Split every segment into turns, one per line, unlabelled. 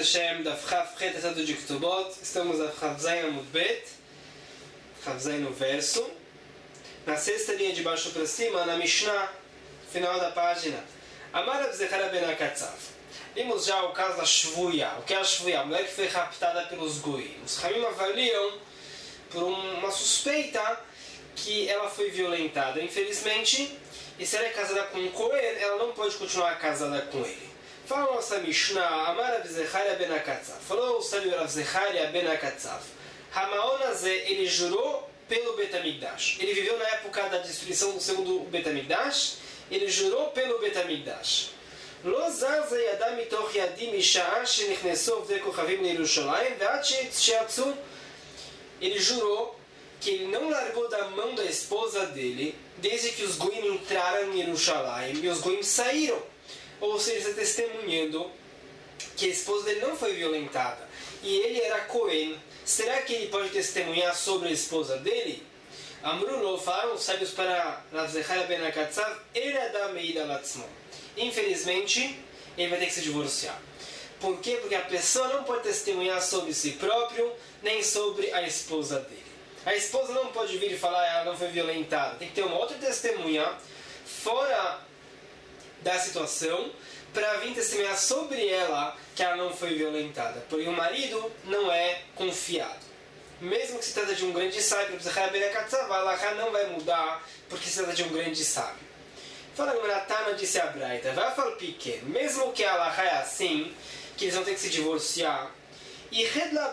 Hashem, da Chav Chet Esadu de Ktubot. Estamos a Chav Zayin Amud Bet, Chav Zayin no verso. Na sexta linha de baixo para cima, na Mishnah, final da página. Amar Rav Zechariah ben Akatzav. Vimos já o caso da Shvuya. O que é a Shvuya? A mulher que foi raptada pelos Goim. Os Ramim avaliam por uma suspeita que ela foi violentada, infelizmente. E se ela é casada com um Kohen, ela não pode continuar casada com ele. Fala a nossa Mishnah, Amar Rav Zechariah ben Akatzav. Falou o sábio Rav Zechariah ben Akatzav. Hamaon Hazeh, ele jurou pelo Bet HaMikdash. Ele viveu na época da destruição do segundo Bet HaMikdash. Ele jurou pelo Bet HaMikdash. Lo zaza yadam mitoch yadim misha'a shenichnesu avdei kochavim leYerushalayim ve'ad she'yatzu. Ele jurou que ele não largou da mão da esposa dele desde que os Goim entraram em Yerushalayim e os Goim saíram. Ou seja, testemunhando que a esposa dele não foi violentada e ele era Cohen. Será que ele pode testemunhar sobre a esposa dele? Amrulo, falaram os sábios para Rav Zechariah ben Akatzav, ele é da Meida Latzmon. Infelizmente, ele vai ter que se divorciar. Por quê? Porque a pessoa não pode testemunhar sobre si próprio, nem sobre a esposa dele. A esposa não pode vir e falar ela não foi violentada. Tem que ter uma outra testemunha fora da situação para vir testemunhar sobre ela que ela não foi violentada. Porém, o marido não é confiado. Mesmo que se trata de um grande sábio, a halakha não vai mudar porque se trata de um grande sábio. Fala que o Natana disse a Braita, vai falar pequeno, mesmo que a halakha é assim, que eles vão ter que se divorciar. E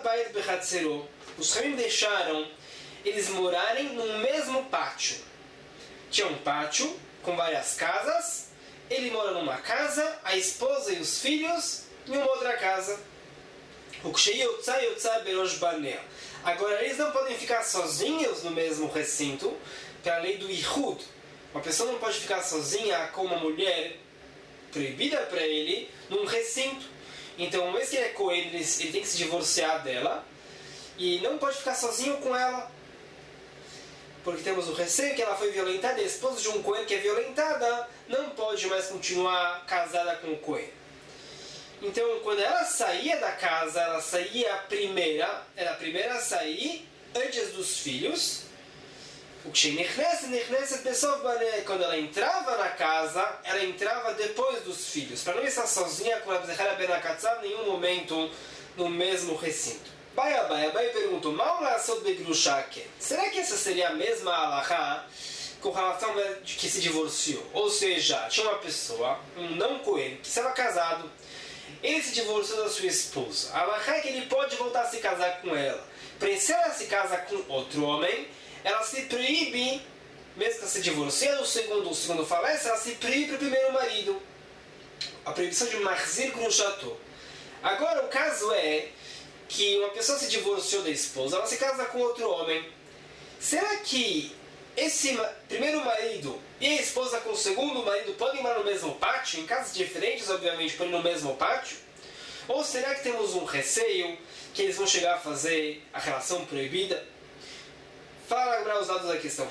os Ramim deixaram eles morarem no mesmo pátio. Tinha um pátio com várias casas. Ele mora numa casa, a esposa e os filhos em uma outra casa. Agora, eles não podem ficar sozinhos no mesmo recinto, pela lei do Ihud. Uma pessoa não pode ficar sozinha com uma mulher proibida para ele num recinto. Então, uma vez que ele é Cohen, ele tem que se divorciar dela e não pode ficar sozinho com ela. Porque temos o receio que ela foi violentada e a esposa de um Cohen que é violentada não pode mais continuar casada com o Cohen. Então, quando ela saía da casa, ela saía primeira, era a primeira a sair antes dos filhos. Quando ela entrava na casa, ela entrava depois dos filhos, para não estar sozinha com Rav Zechariah ben Akatzav em nenhum momento no mesmo recinto. Abai perguntou, será que essa seria a mesma halakha com relação de que se divorciou? Ou seja, tinha uma pessoa, um não Cohen, que estava casado, ele se divorciou da sua esposa. A halakha é que ele pode voltar a se casar com ela. Porém, se ela se casa com outro homem, ela se proíbe, mesmo que ela se divorcie do segundo falece, ela se proíbe para o primeiro marido. A proibição de Mahzir Grushato. Agora, o caso é que uma pessoa se divorciou da esposa, ela se casa com outro homem. Será que esse primeiro marido e a esposa com o segundo marido podem morar no mesmo pátio? Em casas diferentes, obviamente, porém no mesmo pátio? Ou será que temos um receio que eles vão chegar a fazer a relação proibida? Fala agora os dados da questão.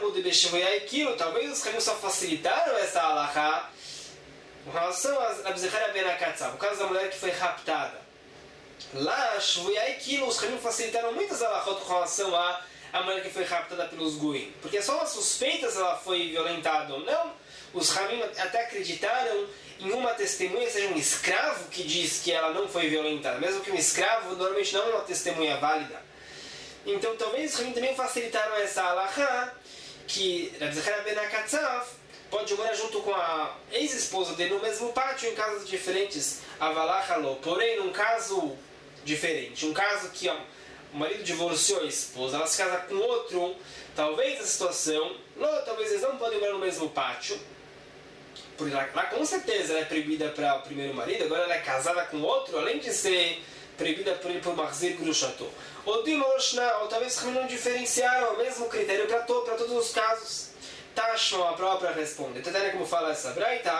Talvez os caminhos só facilitaram essa halakha com relação a Rav Zechariah ben Akatzav, o caso da mulher que foi raptada. Lá, os Ramim facilitaram muitas halachot com relação à mulher que foi raptada pelos Goim. Porque é só uma suspeita se ela foi violentada ou não. Os Ramim até acreditaram em uma testemunha, seja um escravo que diz que ela não foi violentada. Mesmo que um escravo normalmente não é uma testemunha válida. Então talvez os Ramim também facilitaram essa halakha que Rav Zechariah ben Akatzav pode morar junto com a ex-esposa dele no mesmo pátio em casas diferentes. Avalachalo. Porém, num caso diferente, um caso que o marido divorciou a esposa, ela se casa com outro, talvez a situação, talvez eles não podem morar no mesmo pátio, porque lá com certeza ela é proibida para o primeiro marido, agora ela é casada com outro, além de ser proibida por ele por Mahzir Grushato. Ou talvez os não diferenciaram o mesmo critério para todos os casos. Tashma, a própria responde. Tentando como fala essa braita,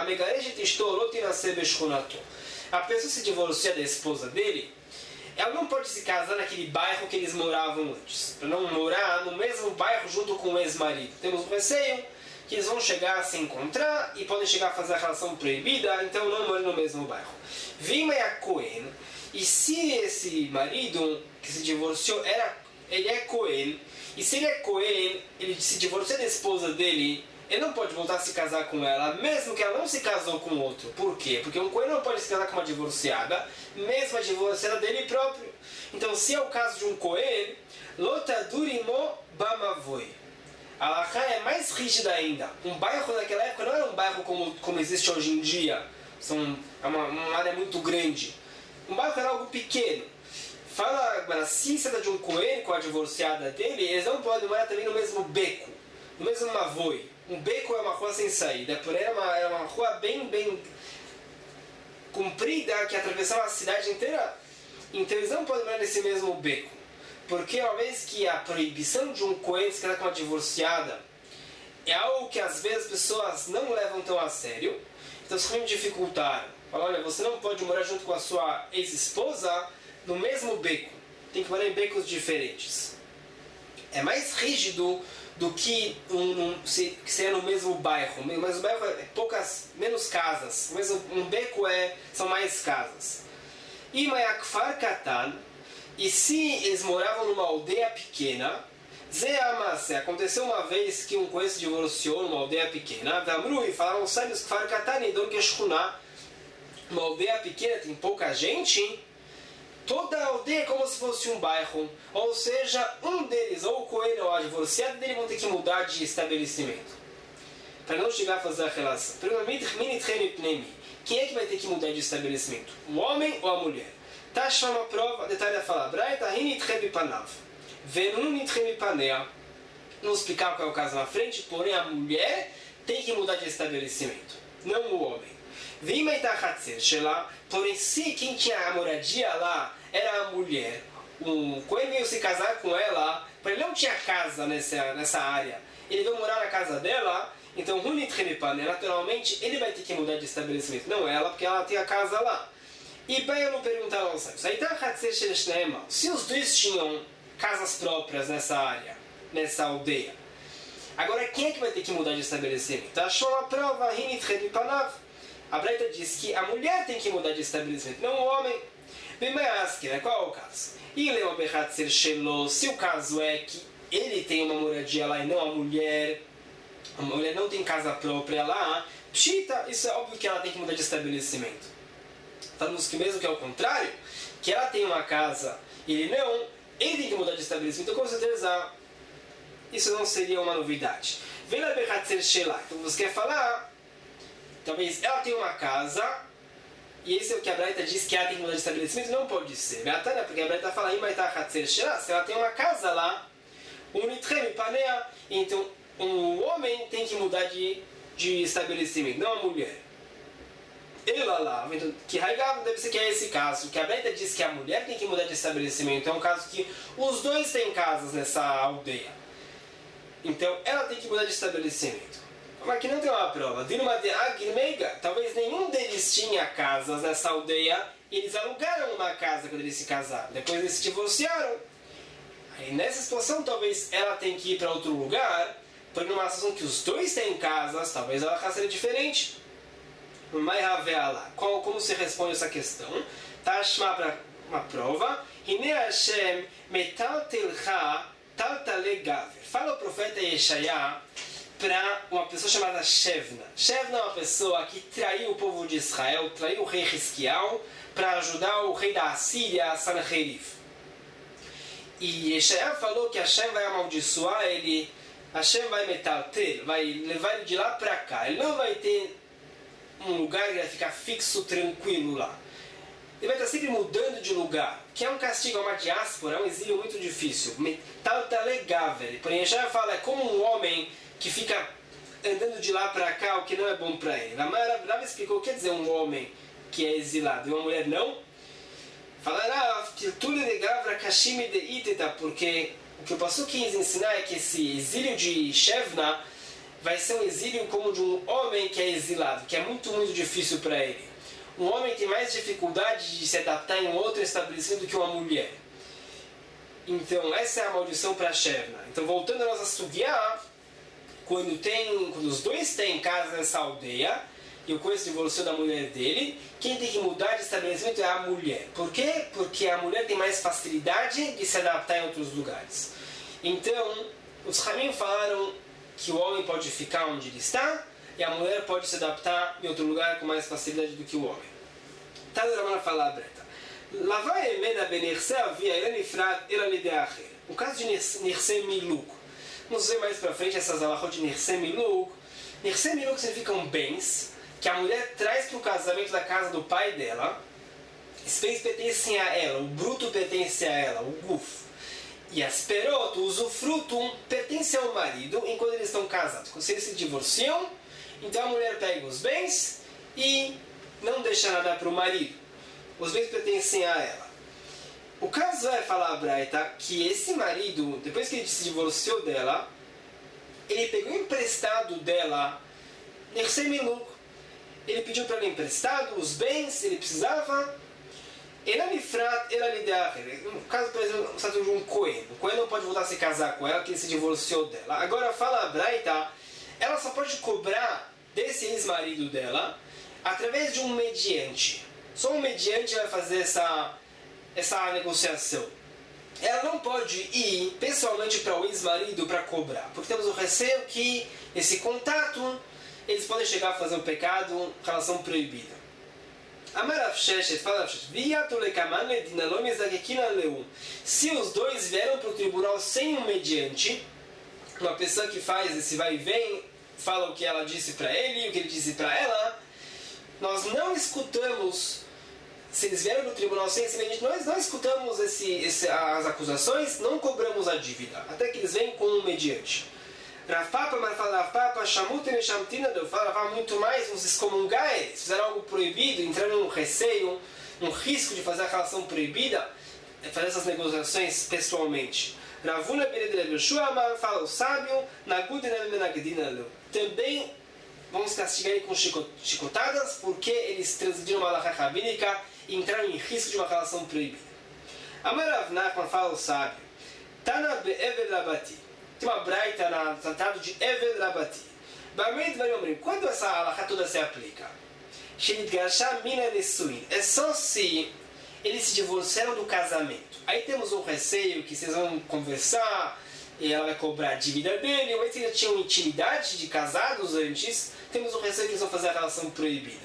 a pessoa se divorcia da esposa dele, ela não pode se casar naquele bairro que eles moravam antes, para não morar no mesmo bairro junto com o ex-marido. Temos um receio que eles vão chegar a se encontrar e podem chegar a fazer a relação proibida, então não moram no mesmo bairro. Vima e a Cohen, E se esse marido que se divorciou, ele é Cohen, e se ele é Cohen, ele se divorciou da esposa dele, ele não pode voltar a se casar com ela, mesmo que ela não se casou com outro. Por quê? Porque um Cohen não pode se casar com uma divorciada, mesmo a divorciada dele próprio. Então, se é o caso de um Cohen, lotadurimo bamavoi. A halakha é mais rígida ainda. Um bairro daquela época não era um bairro como existe hoje em dia. É uma área muito grande. Um bairro era algo pequeno. Fala agora, se se trata de um Cohen com a divorciada dele, eles não podem morar também no mesmo beco, no mesmo mavoi. Um beco é uma rua sem saída, porém era uma rua bem comprida que atravessava a cidade inteira. Então eles não podem morar nesse mesmo beco. Porque uma vez que a proibição de um Cohen se casar com uma divorciada é algo que às vezes as pessoas não levam tão a sério, então os Chachamim dificultaram. Falaram, olha, você não pode morar junto com a sua ex-esposa no mesmo beco. Tem que morar em becos diferentes. É mais rígido do que se seria no mesmo bairro. Mas o bairro é menos casas. Mas um beco são mais casas. E Mayakfar Katan, e se eles moravam numa aldeia pequena, Zeamase, aconteceu uma vez que um Cohen se divorciou numa aldeia pequena, Vamru, e falaram, sabe, os Kfar Katan, e Don Keshkuná, uma aldeia pequena, tem pouca gente, toda a aldeia é como se fosse um bairro. Ou seja, um deles, ou o Cohen ou a divorciada dele, vão ter que mudar de estabelecimento. Para não chegar a fazer a relação. Quem é que vai ter que mudar de estabelecimento? O homem ou a mulher? Tashma uma prova, detalhe a falar. Não explicar qual é o caso na frente, porém a mulher tem que mudar de estabelecimento, não o homem. Porém, se quem tinha a moradia lá era a mulher, o Cohen veio se casar com ela, para ele não tinha casa nessa área, ele veio morar na casa dela, então naturalmente ele vai ter que mudar de estabelecimento, não ela, porque ela tem a casa lá. E bem, eu não perguntaram ao sábio, se os dois tinham casas próprias nessa área, nessa aldeia, agora quem é que vai ter que mudar de estabelecimento? Achou uma prova, a Braita diz que a mulher tem que mudar de estabelecimento, não o homem. Qual é o caso? Se o caso é que ele tem uma moradia lá e não a mulher não tem casa própria lá, pshita, isso é óbvio que ela tem que mudar de estabelecimento. Falamos que mesmo que é o contrário, que ela tem uma casa e ele tem que mudar de estabelecimento, então com certeza isso não seria uma novidade. Então você quer falar, talvez ela tem uma casa, e esse é o que a Braita diz que ela tem que mudar de estabelecimento, não pode ser. Porque a Braita fala, se ela tem uma casa lá, então o homem tem que mudar de estabelecimento, não a mulher. Ela lá, que Haigav deve ser que é esse caso, que a Braita diz que a mulher tem que mudar de estabelecimento, é um caso que os dois têm casas nessa aldeia. Então ela tem que mudar de estabelecimento. Mas que não tem uma prova. Talvez nenhum deles tinha casas nessa aldeia e eles alugaram uma casa quando eles se casaram. Depois eles se divorciaram. Aí nessa situação talvez ela tem que ir para outro lugar, porque numa situação que os dois têm casas, talvez ela seja diferente. Como se responde essa questão? Tashma para uma prova. Fala o profeta Yeshaya para uma pessoa chamada Shevna. Shevna é uma pessoa que traiu o povo de Israel, traiu o rei Hiskial para ajudar o rei da Assíria, Sanherib. E Yeshaya falou que Hashem vai amaldiçoar ele, Hashem vai metalter, vai levar ele de lá para cá. Ele não vai ter um lugar que ele vai ficar fixo, tranquilo lá. Ele vai estar sempre mudando de lugar, que é um castigo, é uma diáspora, é um exílio muito difícil. Metaltalegaver. Porém, Yeshaya fala, é como um homem que fica andando de lá para cá, o que não é bom para ele. Rava explicou o que quer dizer um homem que é exilado e uma mulher não. Falará, porque o que o pastor quis ensinar é que esse exílio de Shevna vai ser um exílio como de um homem que é exilado, que é muito, muito difícil para ele. Um homem tem mais dificuldade de se adaptar em um outro estabelecimento do que uma mulher. Então, essa é a maldição para Shevna. Então, voltando a nossa sugiá, quando os dois têm casa nessa aldeia, e o Cohen se divorciou da mulher dele, quem tem que mudar de estabelecimento é a mulher. Por quê? Porque a mulher tem mais facilidade de se adaptar em outros lugares. Então, os Ramim falaram que o homem pode ficar onde ele está e a mulher pode se adaptar em outro lugar com mais facilidade do que o homem. Tá na Ramana fala Breta. Lavai emena benirse avia elanifrad elalideacher. O caso de Nirse Miluk. Vamos ver mais pra frente essas alahot de Nirse Miluk. Nirse Miluk significam bens que a mulher traz para o casamento da casa do pai dela. Esses bens pertencem a ela, o bruto pertence a ela, o guf. E as perot, o usufruto, pertence ao marido enquanto eles estão casados. Quando eles se divorciam, então a mulher pega os bens e não deixa nada para o marido. Os bens pertencem a ela. O caso vai falar a Braita que esse marido, depois que ele se divorciou dela, ele pegou emprestado dela Nirse Miluk. Ele pediu para ela emprestado os bens, ele precisava. No caso, por exemplo, o status de um Cohen. O Cohen não pode voltar a se casar com ela, porque ele se divorciou dela. Agora fala a Braita, ela só pode cobrar desse ex-marido dela através de um mediante. Só um mediante vai fazer essa negociação. Ela não pode ir pessoalmente para o ex-marido para cobrar, porque temos o receio que esse contato eles podem chegar a fazer um pecado, relação proibida. Se os dois vieram para o tribunal sem um mediante, uma pessoa que faz esse vai e vem, fala o que ela disse para ele e o que ele disse para ela, nós não escutamos, se eles vieram para o tribunal sem esse mediante, nós não escutamos as acusações, não cobramos a dívida, até que eles vêm com um mediante. Rav Papa, mas fala Rav Papa, Shamutin e Shamtina, eu falo muito mais, vamos excomungar eles, fizeram algo proibido, entraram num receio, um risco de fazer a relação proibida, fazer essas negociações pessoalmente. Ravuna Beredre Yoshua fala o sábio, Nagudina Menagdina, também vamos castigar ele com chicotadas, porque eles transgrediram uma halakha rabínica e entraram em risco de uma relação proibida. Amar Rav Nachman fala o sábio, Tana Be'evel Rabati. Tem uma braita no tratado de Evel Rabati. Quando essa halakha toda se aplica? É só se eles se divorciaram do casamento. Aí temos um receio que vocês vão conversar e ela vai cobrar a dívida dele, mas se já tinham intimidade de casados antes, temos um receio que eles vão fazer a relação proibida.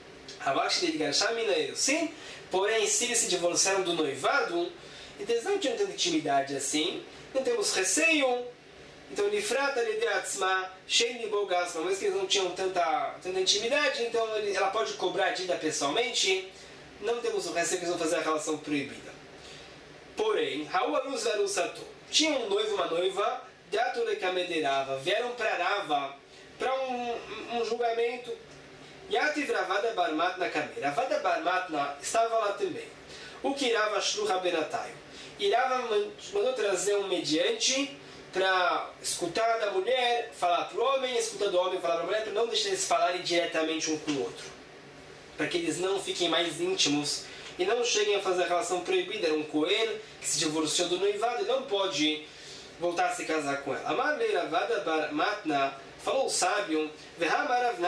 Sim, porém, se eles se divorciaram do noivado, então eles não tinham tanta intimidade assim, não temos receio. Então, Nifrata Lideatzma, Shein Libogasma, mas que eles não tinham tanta intimidade, então ela pode cobrar a dívida pessoalmente, não temos o receio que eles vão fazer a relação proibida. Porém, Hauaruz Varusato, tinha um noivo e uma noiva, Datulekamedirava, vieram para Rava para um julgamento. Yativ Ravada Barmatna Kamer. Ravada Barmatna estava lá também. O que Rava Shluha Benataio. E Rava mandou trazer um mediante para escutar da mulher, falar para o homem, escutar do homem, falar para a mulher, para não deixar eles falarem diretamente um com o outro. Para que eles não fiquem mais íntimos e não cheguem a fazer a relação proibida. Era um Cohen que se divorciou do noivado e não pode voltar a se casar com ela. Amarlei Ravada Barmatna, falou o sábio, Rav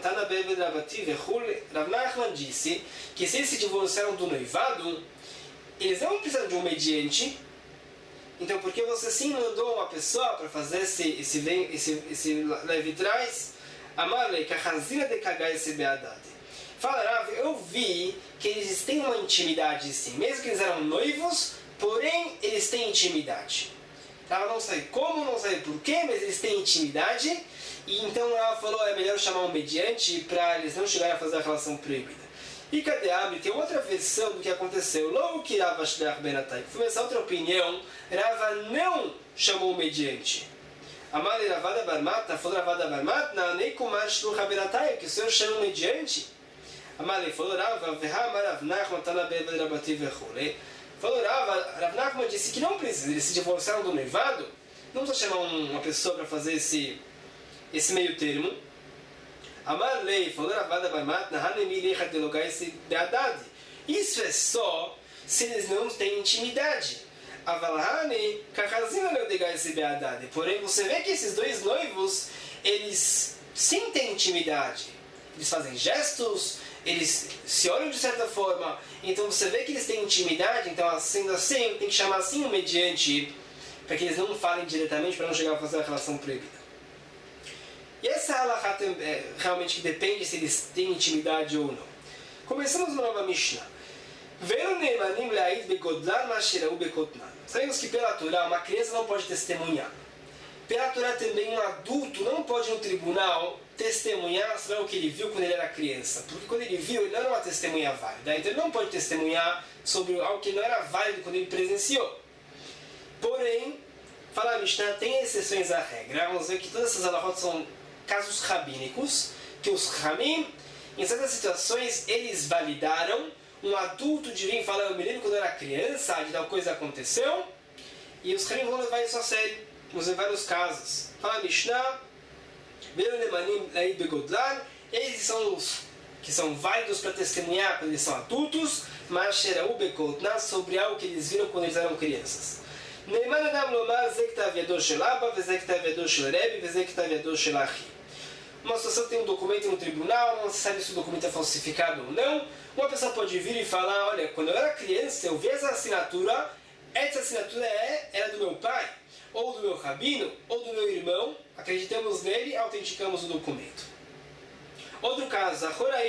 Nachman disse que se eles se divorciaram do noivado, eles não precisam de um mediante. Então, porque você sim mandou uma pessoa para fazer esse leve trás, Amarlei, Kahazina de Kagai Sebeadade. Fala, Rav, eu vi que eles têm uma intimidade sim, mesmo que eles eram noivos, porém eles têm intimidade. Ela não sabe como, não sabe porquê, mas eles têm intimidade, e então ela falou, é melhor chamar um mediante para eles não chegarem a fazer a relação proibida. E cadê Abri? Tem outra versão do que aconteceu. Logo que Rava Shleach Benatai, foi essa outra opinião, Rava não chamou o mediante. Amale Ravada Barmatna, falou Ravada Barmatna, nem com Mar Shlucha Benatai, que o Senhor chama o mediante. Amale falou Rava, Vehama Rav Nachman Tana Beved Rabati Vechule. Falou Rav Nachman disse que não precisa, eles se divorciaram do noivado, não precisa chamar uma pessoa para fazer esse meio termo. Amarlei, falou Ravada Barmatna, Hanemi Lecha Delogais Beadad. Isso é só se eles não têm intimidade. Avalhane, Kakazina Leodegais Beadad. Porém, você vê que esses dois noivos, eles sim têm intimidade. eles fazem gestos, eles se olham de certa forma, então você vê que eles têm intimidade, então sendo assim, tem que chamar assim um mediante, para que eles não falem diretamente, para não chegar a fazer uma relação proibida. E essa halakha realmente que depende se eles têm intimidade ou não. Começamos uma nova Mishnah. Sabemos que pela Torá uma criança não pode testemunhar. Pela Torá também um adulto não pode no tribunal testemunhar sobre o que ele viu quando ele era criança. Porque quando ele viu, ele não era uma testemunha válida. Então ele não pode testemunhar sobre algo que não era válido quando ele presenciou. Porém, fala a Mishnah, tem exceções à regra. Vamos ver que todas essas halachot são casos rabínicos, que os ramim, em certas situações, eles validaram um adulto de vir falar, eu me lembro quando eu era criança, de tal coisa aconteceu, e os ramim vão levar isso a sério. Vamos ver vários casos. Fala a Mishnah, eles são os que são válidos para testemunhar quando eles são adultos, mas sobre algo que eles viram quando eles eram crianças. Uma situação tem um documento no tribunal, não se sabe se o documento é falsificado ou não. Uma pessoa pode vir e falar, olha, quando eu era criança eu vi essa assinatura era do meu pai, ou do meu rabino, ou do meu irmão, acreditamos nele, autenticamos o documento. Outro caso,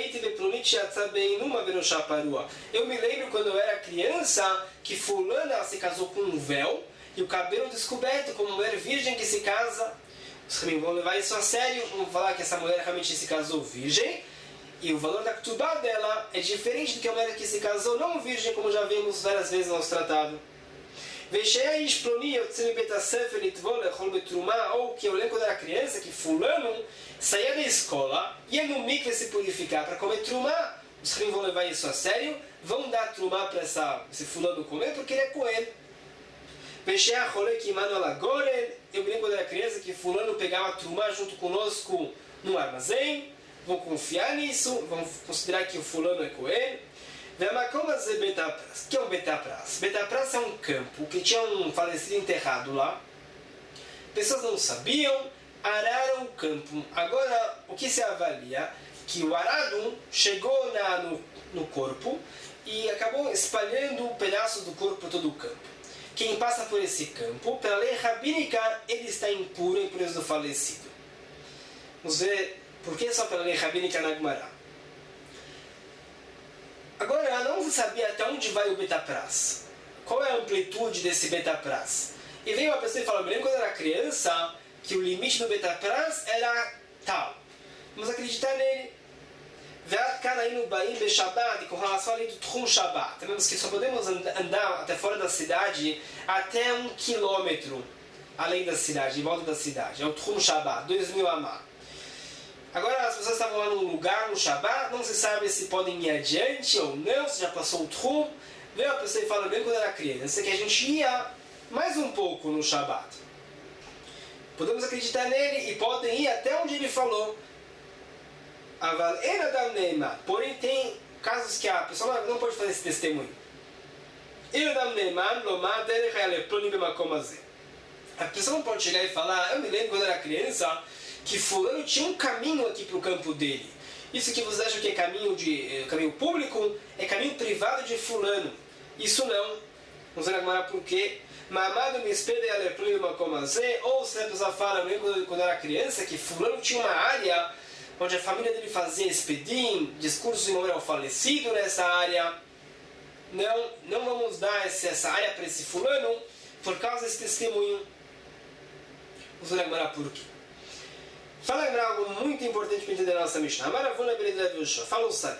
eu me lembro quando eu era criança que fulana se casou com um véu e o cabelo descoberto, como mulher virgem que se casa. Os caminhos vão levar isso a sério, vão falar que essa mulher realmente se casou virgem e o valor da ketubá dela é diferente do que a mulher que se casou não virgem, como já vimos várias vezes no nosso tratado. Ou que eu lembro quando era criança que fulano saía da escola, ia no mikve se purificar para comer trumá. Os caminhos vão levar isso a sério, vão dar trumá para esse fulano comer porque ele é coelho. Eu me lembro quando era criança que fulano pegava trumá junto conosco no armazém. Vão confiar nisso, vão considerar que o fulano é coelho. O que é um betapras? Betapras é um campo que tinha um falecido enterrado lá. Pessoas não sabiam, araram o campo. Agora, o que se avalia? Que o arado chegou no corpo e acabou espalhando pedaços do corpo por todo o campo. Quem passa por esse campo, pela lei rabínica, ele está impuro, impureza do falecido. Vamos ver por que só pela lei rabínica na Gemara. Agora, não se sabia até onde vai o betapras. Qual é a amplitude desse betapras? E veio uma pessoa e falou, me lembro quando eu era criança, que o limite do betapras era tal. Vamos acreditar nele. E com relação à lei do Tchum Shabbat, sabemos que só podemos andar até fora da cidade até 1 quilômetro além da cidade, em volta da cidade. É o Tchum Shabbat, 2000 amá. Agora as pessoas estavam lá num lugar, no Shabbat, não se sabe se podem ir adiante ou não, se já passou o Tchum. Veio a pessoa e fala, bem quando era criança, que a gente ia mais um pouco no Shabbat. Podemos acreditar nele e podem ir até onde ele falou. Porém tem casos que a pessoa não pode fazer esse testemunho. A pessoa não pode chegar e falar, eu me lembro quando eu era criança que fulano tinha um caminho aqui para o campo dele. Isso que vocês acham que é caminho público, é caminho privado de fulano. Isso não. Vamos ver agora por quê. Ou se a pessoa fala, eu lembro quando eu era criança que fulano tinha uma área onde a família dele fazia espedim, discursos em memória ao falecido nessa área. Não vamos dar essa área para esse fulano por causa desse testemunho. Vamos ver agora por quê. Fala agora algo muito importante para entender a nossa Mishnah. Fala o sábio.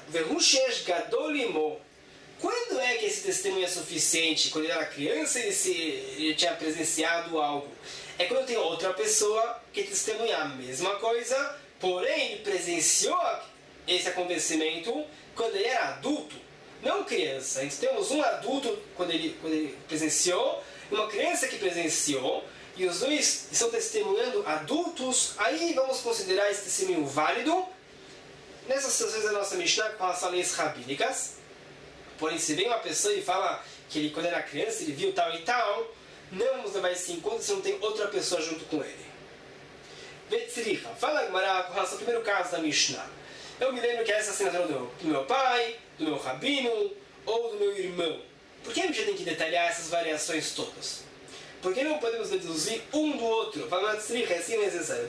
Quando é que esse testemunho é suficiente? Quando ele era criança ele tinha presenciado algo. É quando tem outra pessoa que testemunha a mesma coisa, porém ele presenciou esse acontecimento quando ele era adulto, não criança. Então temos um adulto quando ele presenciou, uma criança que presenciou, e os dois estão testemunhando adultos. Aí vamos considerar esse testemunho válido. Nessas situações da nossa Mishnah, com as leis rabínicas. Porém, se vem uma pessoa e fala que ele, quando era criança, ele viu tal e tal, não vamos levar isso em conta se não tem outra pessoa junto com ele. Vetzricha. Fala agora com relação ao primeiro caso da Mishnah. eu me lembro que essa é a assinatura do meu pai, do meu rabino ou do meu irmão. Por que a gente tem que detalhar essas variações todas? Por que não podemos deduzir um do outro? É assim necessário.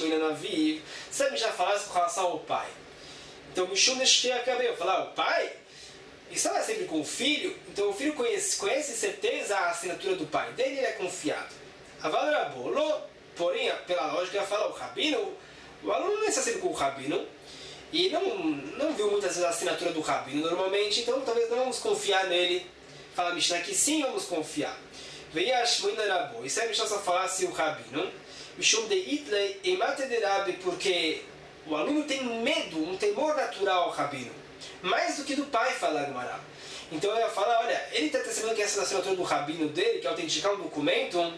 Se a já falasse com relação ao pai. Então, Mishum Neshti acabei. Eu falar, o pai estava sempre com o filho, então o filho conhece certeza a assinatura do pai dele, ele é confiado. Avalorabolo, porém, pela lógica, fala o rabino, o aluno não está sempre com o rabino e não viu muitas vezes a assinatura do rabino normalmente, então talvez não vamos confiar nele. Fala a Mishnah que sim, vamos confiar. Veiash Moinarabo, e se a Mishnah só falasse o rabino, Mishum de Itlei Emate de Rabi, porque o aluno tem medo, um temor natural ao rabino, mais do que do pai, fala Gemara. Então eu ia falar, olha, ele está testemunhando que essa é a assinatura do rabino dele, que é autenticar um documento,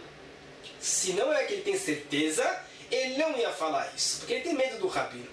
se não é que ele tem certeza, ele não ia falar isso, porque ele tem medo do rabino.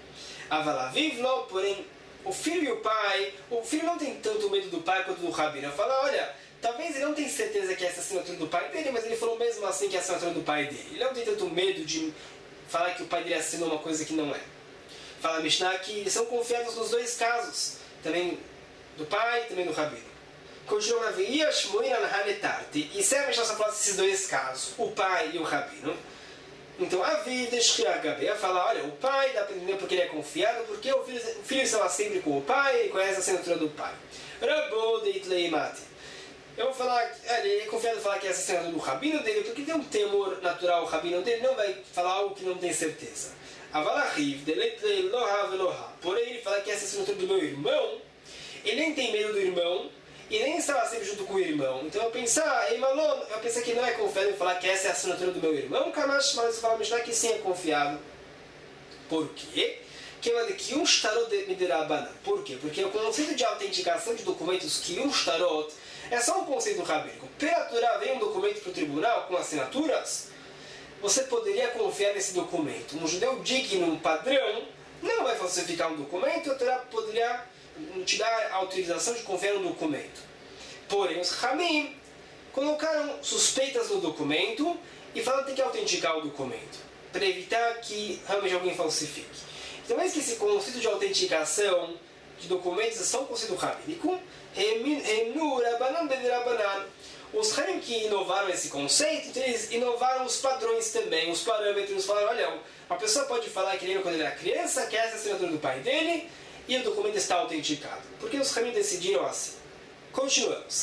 Avalavivlo, porém, o filho e o pai, o filho não tem tanto medo do pai quanto do rabino. Eu falo, olha, talvez ele não tenha certeza que é essa assinatura do pai dele, mas ele falou mesmo assim que é a assinatura do pai dele. Ele não tem tanto medo de falar que o pai dele assinou uma coisa que não é. Fala a Mishnah que eles são confiados nos dois casos, também do pai e também do rabino. Continua na Veia Shmoina Hanetarti. E se a Mishnah só falasse esses dois casos, o pai e o rabino, então a vida Shriagabe fala, olha, o pai dá para entender porque ele é confiado, porque o filho estava sempre com o pai e conhece a assinatura do pai. Rabo de Itleimati. Eu vou falar, ele é confiado em falar que essa é a assinatura do rabino dele, porque tem um temor natural, o rabino dele não vai falar algo que não tem certeza. Avalahiv, Deletlei Loha Veloha. Porém, ele fala que essa é a assinatura do meu irmão, ele nem tem medo do irmão, e nem estava sempre junto com o irmão. Então eu pensei, eu pensei que não é confiado em falar que essa é a assinatura do meu irmão, Kamash, mas fala que sim é confiado. Por quê? Que um shtarot de midirabanan. Por quê? Porque o conceito de autenticação de documentos que um shtarot é só um conceito rabínico. Pela Torá vem um documento para o tribunal com assinaturas, você poderia confiar nesse documento. Um judeu digno, um padrão, não vai falsificar um documento, a Torá poderia te dar a autorização de confiar no documento. Porém, os Hamim colocaram suspeitas no documento e falaram que tem que autenticar o documento, para evitar que realmente alguém falsifique. Então, é que esse conceito de autenticação de documentos é só um conceito rabínico. Os Hamim que inovaram esse conceito, então eles inovaram os padrões também, os parâmetros. Falaram, olha, uma pessoa pode falar que lembra quando ele era criança, que essa é a assinatura do pai dele, e o documento está autenticado. Porque os Hamim decidiram assim. Continuamos.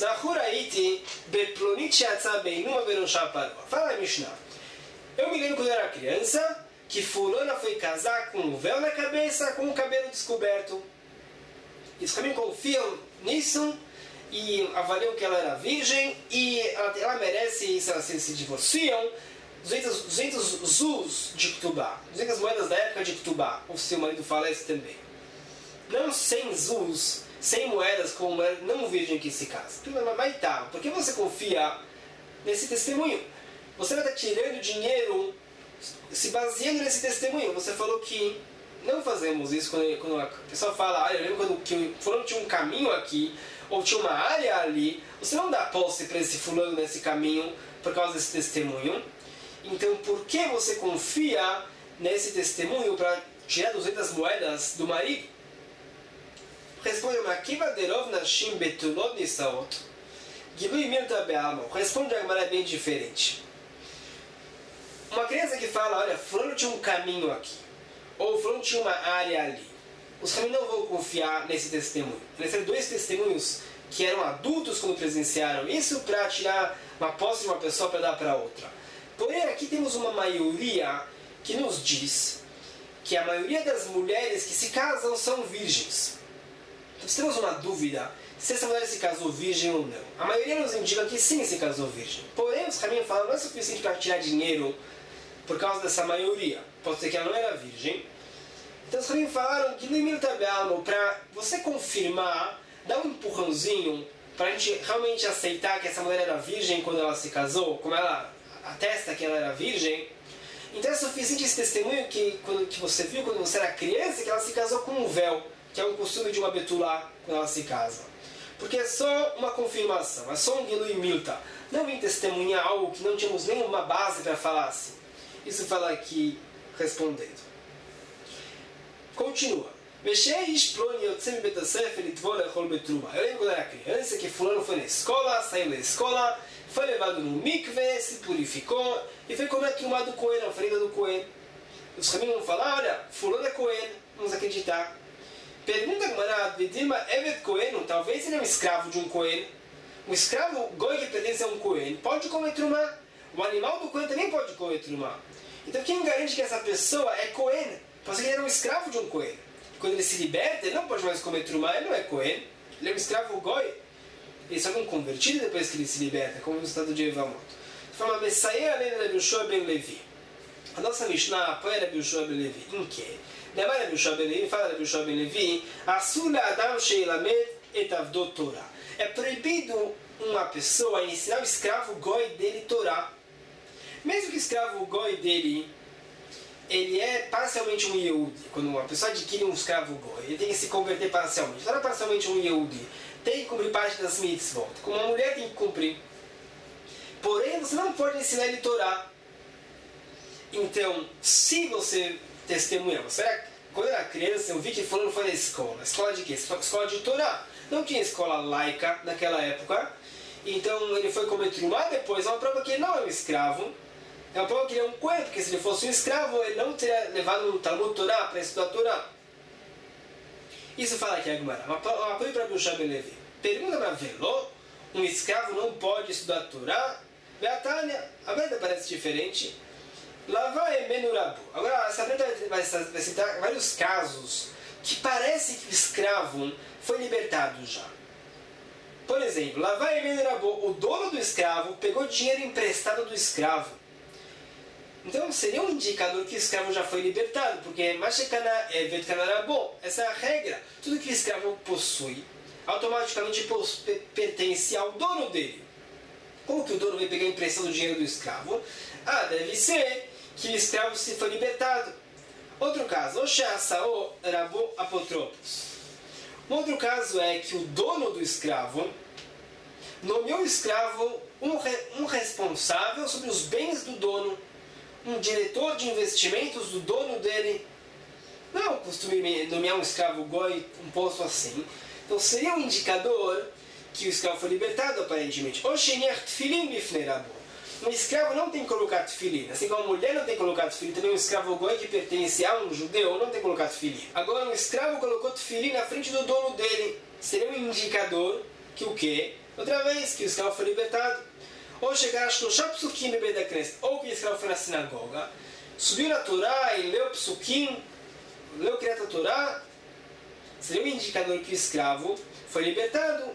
Fala a Mishnah. Eu me lembro quando eu era criança, que fulana foi casar com um véu na cabeça, com o cabelo descoberto. E os Hamim confiam nisso e avaliam que ela era virgem e ela merece, se elas se divorciam, 200 zuz de Ktubá, 200 moedas da época de Ktubá. O seu marido falece também. Não 100 zuz, 100 moedas com uma não virgem que se casa. Mas tá, por que você confia nesse testemunho? Você vai estar tirando dinheiro se baseando nesse testemunho. Você falou que não fazemos isso quando a pessoa fala, eu lembro quando que fulano tinha um caminho aqui, ou tinha uma área ali, você não dá posse para esse fulano nesse caminho por causa desse testemunho. Então, por que você confia nesse testemunho para tirar 200 moedas do marido? Responde a Makiva Derov Nashim Betulot Nisaot. Gilui Mirta Be'alma. Responde a Gemara bem diferente. Uma criança que fala, olha, fulano tinha um caminho aqui, ou fulano tinha uma área ali. Os Hamim não vão confiar nesse testemunho. Eles têm 2 testemunhos que eram adultos quando presenciaram isso para tirar uma posse de uma pessoa para dar para outra. Porém, aqui temos uma maioria que nos diz que a maioria das mulheres que se casam são virgens. Então, se temos uma dúvida se essa mulher se casou virgem ou não, a maioria nos indica que sim se casou virgem. Porém, os Hamim falam que não é suficiente para tirar dinheiro por causa dessa maioria. Pode ser que ela não era virgem. Então os Hamim falaram que para você confirmar, dar um empurrãozinho para a gente realmente aceitar que essa mulher era virgem quando ela se casou, como ela atesta que ela era virgem. Então é suficiente esse testemunho que você viu quando você era criança, que ela se casou com um véu, que é um costume de uma betulá quando ela se casa. Porque é só uma confirmação, é só um Gilui Milta. Não vem testemunhar algo que não tínhamos nenhuma base para falar assim. Isso fala aqui respondendo. Continua. Eu lembro quando era criança que fulano foi na escola, saiu da escola, foi levado no mikve, se purificou e foi comer a trumá do Cohen, a oferenda do Cohen. Os rabinos vão falar, olha, fulano é Cohen, vamos acreditar. Pergunta a Gemara, Evet Cohen, talvez ele é um escravo de um Cohen. Um escravo goi que pertence a um Cohen pode comer trumá. O animal do Cohen também pode comer trumá. Então quem garante que essa pessoa é Cohen? Pode ser que ele era um escravo de um Cohen. Quando ele se liberta, ele não pode mais comer trumá, ele não é Cohen. Ele é um escravo goi. Ele só é um convertido depois que ele se liberta, como no estado de Evamot. Fala, Messaia além de Rabi Yoshua ben Levi. A nossa Mishnah apoia Rabi Yoshua ben Levi. Em quê? Lembra Rabi Yoshua ben Levi? Fala Rabi Yoshua ben Levi. Asur la'adam sheilamed et avdo Torah. É proibido uma pessoa ensinar o escravo goi dele Torá. Mesmo que o escravo goi dele ele é parcialmente um Yehudi. Quando uma pessoa adquire um escravo goi, ele tem que se converter parcialmente. Não é parcialmente um Yehudi. Tem que cumprir parte das mitzvot. Como uma mulher tem que cumprir. Porém, você não pode ensinar ele Torá. Então, se você testemunha, quando eu era criança, eu vi que fulano foi na escola. Escola de quê? Escola de Torá. Não tinha escola laica naquela época. Então, ele foi comer trumá depois. É uma prova que ele não é um escravo. É uma prova que ele é um Cohen, porque se ele fosse um escravo, ele não teria levado um Talmud Torá para estudar Torá. Isso fala aqui a Gemara. Uma coisa para Rabi Yoshua ben Levi. Pergunta para Veló, um escravo não pode estudar Torá? Beatânia, a Breta parece diferente. Lavá e menurabu. Agora, essa Breta vai citar vários casos que parece que o escravo foi libertado já. Por exemplo, Lavá e menurabu, o dono do escravo pegou dinheiro emprestado do escravo. Então seria um indicador que o escravo já foi libertado, porque essa é a regra. Tudo que o escravo possui automaticamente pertence ao dono dele. Como que o dono vai pegar emprestado o dinheiro do escravo? Deve ser que o escravo se foi libertado. Outro caso, Oshasao Rabo Apotropos. Um outro caso é que o dono do escravo nomeou o escravo um responsável sobre os bens do dono. Um diretor de investimentos do dono dele. Não é um costume nomear um escravo goi um posto assim. Então seria um indicador que o escravo foi libertado aparentemente. Um escravo não tem que colocar tefilin. Assim como a mulher não tem que colocar tefilin, também um escravo goi que pertence a um judeu não tem que colocar tefilin. Agora um escravo colocou tefilin na frente do dono dele. Seria um indicador que o quê? Outra vez, que o escravo foi libertado. Ou chegar a Shloshá Psukim bebê da Knesset, ou que o escravo foi na sinagoga, subiu na Torá e leu Psukim, leu Kriyat Torá, seria um indicador que o escravo foi libertado.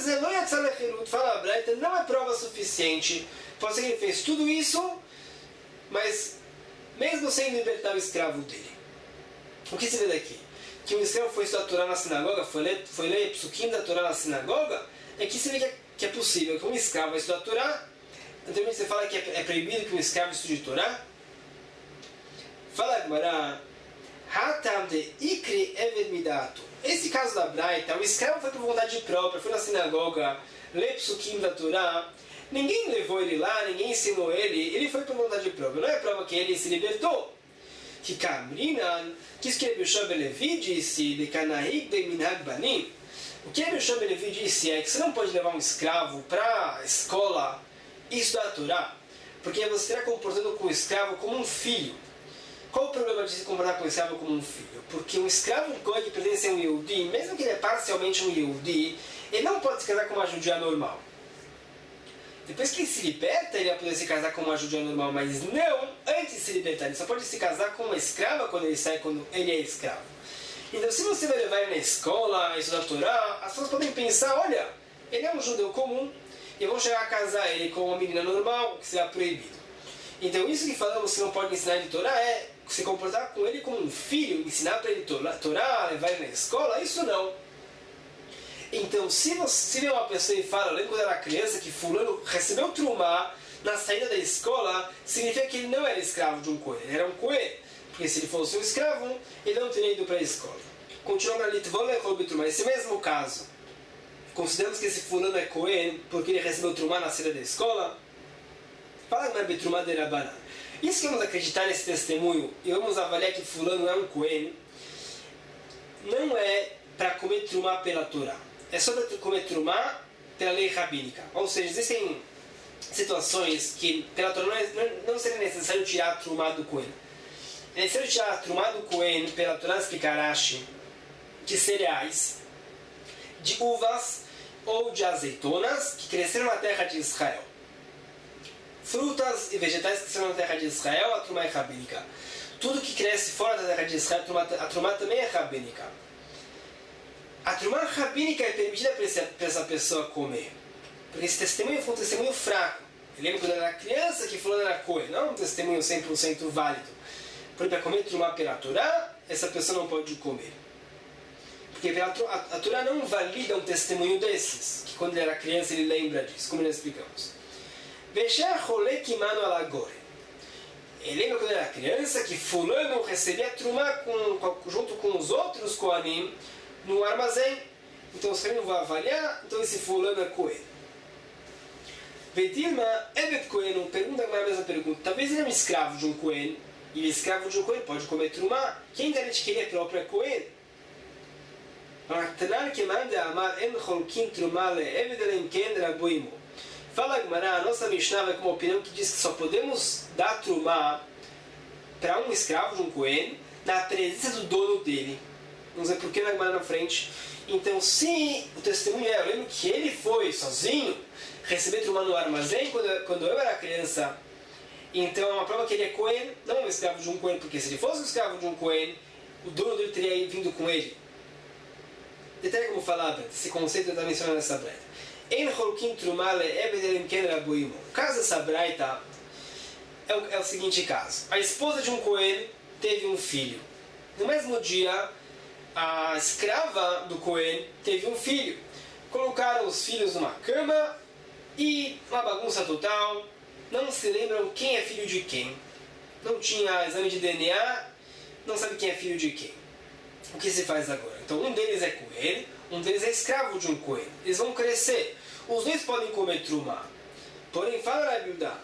Fala a Braita, não é prova suficiente. Pode ser que ele fez tudo isso, mas mesmo sem libertar o escravo dele. O que se vê daqui? Que um escravo foi estudar a Torá na sinagoga, foi ler Psukim da Torá na sinagoga, é que se vê que é possível que um escravo vai estudar a Torá. Anteriormente você fala que é proibido que um escravo estude Torá. Fala Gemara, Hatam de Ikri Eved Midato. Esse caso da Braita, o escravo foi por vontade própria, foi na sinagoga, lê Psukim da Torá. Ninguém levou ele lá, ninguém ensinou ele foi por vontade própria. Não é prova que ele se libertou. Que Kamrinan, que isso que Rabi Yoshua ben Levi disse, de Kanahik de Minhag Banim. O que Rabi Yoshua ben Levi disse é que você não pode levar um escravo para a escola e estudar a Torá, porque você está comportando com o escravo como um filho. Qual o problema de se comportar com o escravo como um filho? Porque um escravo que pertence a um Yehudi, mesmo que ele é parcialmente um Yehudi, ele não pode se casar com uma judia normal. Depois que ele se liberta, ele vai poder se casar com uma judia normal, mas não antes de se libertar. Ele só pode se casar com uma escrava quando ele é escravo. Então, se você vai levar ele na escola, estudar a Torá, as pessoas podem pensar, olha, ele é um judeu comum, e vão chegar a casar ele com uma menina normal, que será proibido. Então, isso que falamos que não pode ensinar ele Torá é se comportar com ele como um filho, ensinar para ele Torá, levar ele na escola, isso não. Então, se vê uma pessoa e fala, eu lembro quando eu era criança, que fulano recebeu trumá na saída da escola, significa que ele não era escravo de um Cohen, ele era um Cohen. Porque se ele fosse um escravo, ele não teria ido para a escola. Continuamos na Litvon e trumá. Esse mesmo caso, consideramos que esse fulano é Cohen porque ele recebeu trumá na saída da escola. Fala que não é betrumá de Rabanan. Isso que vamos acreditar nesse testemunho e vamos avaliar que fulano é um Cohen. não é para comer trumá pela Torá. É só para comer trumá pela lei rabínica. Ou seja, existem situações que pela Torá não seria necessário tirar a trumá do Cohen. É necessário tirar a trumá do Cohen pela Torá, explicar Rashi, de cereais, de uvas ou de azeitonas que cresceram na terra de Israel. Frutas e vegetais que cresceram na terra de Israel, a trumá é rabínica. Tudo que cresce fora da terra de Israel, a trumá também é rabínica. A trumá rabínica é permitida para essa pessoa comer. Porque esse testemunho foi um testemunho fraco. Eu lembro quando eu era criança que fulano era Cohen, não um testemunho 100% válido. Porque para comer trumá pela Torá, essa pessoa não pode comer. Porque a Torá não valida um testemunho desses, que quando ele era criança ele lembra disso, como nós explicamos. Ele lembra quando ele era criança que fulano recebia trumá junto com os outros Kohanim no armazém. Então os Kohanim não vão avaliar, então esse fulano é Cohen. Vedilma, Evet Cohen, pergunta a mesma pergunta. Talvez ele é um escravo de um Cohen, e o escravo de um Cohen pode comer trumá. Quem garante que ele é próprio é Cohen? Fala Gemara, a nossa Mishnah vai com uma opinião que diz que só podemos dar trumá para um escravo de um Cohen na presença do dono dele. Vamos ver por que na Gemara na frente. Então, se o testemunho é, eu lembro que ele foi sozinho receber trumá no armazém quando eu era criança, então é uma prova que ele é Cohen, não um escravo de um Cohen, porque se ele fosse um escravo de um Cohen, o dono dele teria vindo com ele. Detalhe como falava, esse conceito está mencionado nessa braita. O caso dessa braita é o seguinte caso. A esposa de um Cohen teve um filho. No mesmo dia, a escrava do Cohen teve um filho. Colocaram os filhos numa cama e uma bagunça total. Não se lembram quem é filho de quem. Não tinha exame de DNA, não sabe quem é filho de quem. O que se faz agora? Então um deles é Cohen, um deles é escravo de um Cohen. Eles vão crescer. Os dois podem comer trumá. Porém, fala Rabi Yehuda,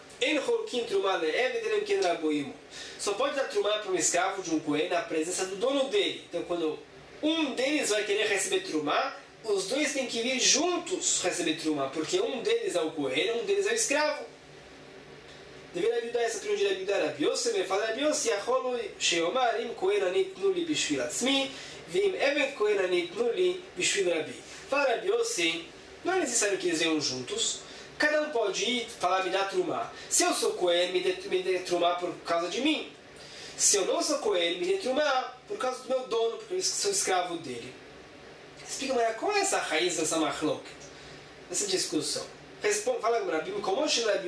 só pode dar trumá para um escravo de um Cohen na presença do dono dele. Então quando um deles vai querer receber trumá, os dois têm que vir juntos receber trumá, porque um deles é o Cohen, um deles é o escravo. Deveria ajudar essa opinião de Rabi Yehuda. Rabi Yossi me fala, Rabi Yossi acholo sheomar im Cohen anitnu li bishvil atzmi vim evet Cohen anitnu li bishvil Rabi. Fala Rabi Yossi, não é necessário que eles venham juntos. Cada um pode ir falar, me dá trumá. Se eu sou Cohen, me dê trumá por causa de mim. Se eu não sou Cohen, me dê trumá por causa do meu dono, porque eu sou escravo dele. Explica, mas qual é essa raiz dessa machlok? Dessa discussão? Fala com o Rabi, como